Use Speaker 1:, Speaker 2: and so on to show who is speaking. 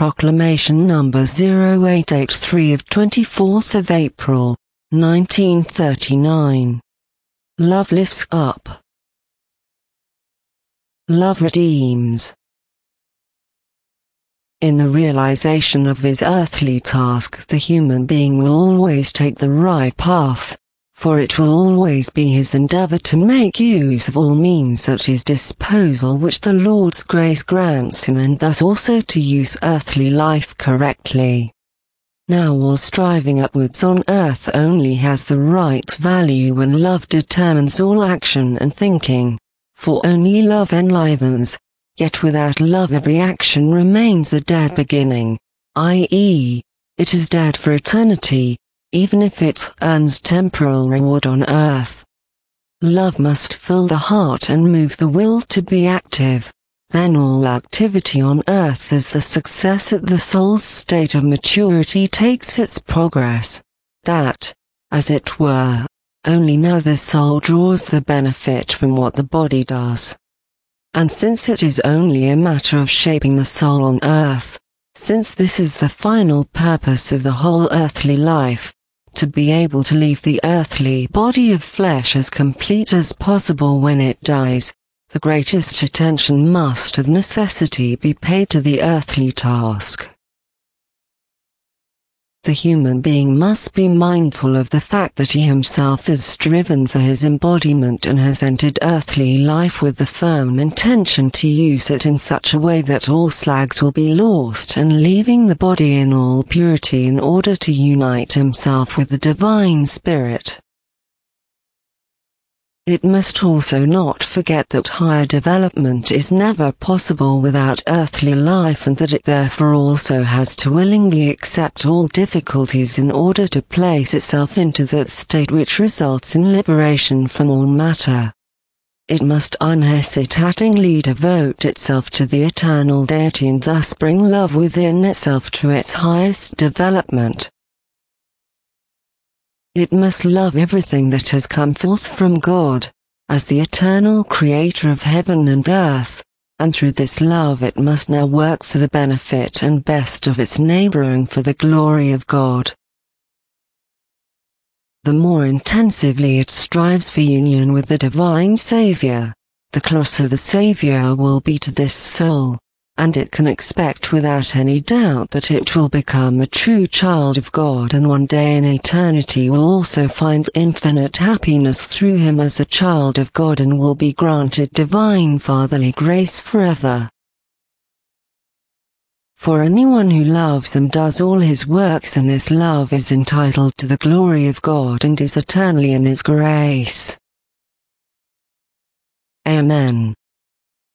Speaker 1: Proclamation number 0883 of 24th of April, 1939. Love lifts up. Love redeems. In the realization of his earthly task, the human being will always take the right path, for it will always be his endeavor to make use of all means at his disposal which the Lord's grace grants him, and thus also to use earthly life correctly. Now all striving upwards on earth only has the right value when love determines all action and thinking, for only love enlivens, yet without love every action remains a dead beginning, i.e., it is dead for eternity, even if it earns temporal reward on earth. Love must fill the heart and move the will to be active. Then all activity on earth is the success at the soul's state of maturity takes its progress. That, as it were, only now the soul draws the benefit from what the body does. And since it is only a matter of shaping the soul on earth, since this is the final purpose of the whole earthly life, to be able to leave the earthly body of flesh as complete as possible when it dies, the greatest attention must of necessity be paid to the earthly task. The human being must be mindful of the fact that he himself is striven for his embodiment and has entered earthly life with the firm intention to use it in such a way that all slags will be lost, and leaving the body in all purity in order to unite himself with the Divine Spirit. It must also not forget that higher development is never possible without earthly life, and that it therefore also has to willingly accept all difficulties in order to place itself into that state which results in liberation from all matter. It must unhesitatingly devote itself to the eternal deity and thus bring love within itself to its highest development. It must love everything that has come forth from God, as the eternal creator of heaven and earth, and through this love it must now work for the benefit and best of its neighbor and for the glory of God. The more intensively it strives for union with the Divine Savior, the closer the Savior will be to this soul, and it can expect without any doubt that it will become a true child of God, and one day in eternity will also find infinite happiness through him as a child of God, and will be granted divine fatherly grace forever. For anyone who loves and does all his works in this love is entitled to the glory of God and is eternally in his grace. Amen.